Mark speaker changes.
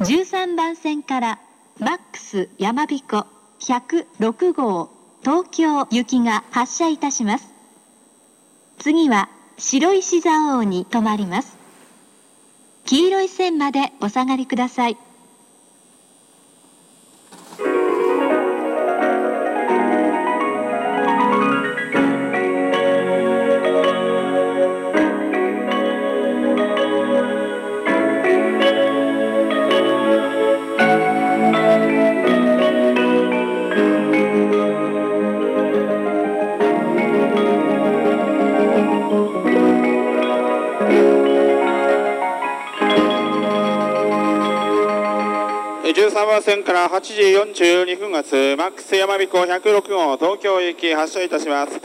Speaker 1: 13番線からマックスやまびこ106号東京行きが発車いたします。次は白石蔵王に停まります。黄色い線までお下がりください。
Speaker 2: 13番線から8時42分発マックスやまびこ106号東京行き発車いたします。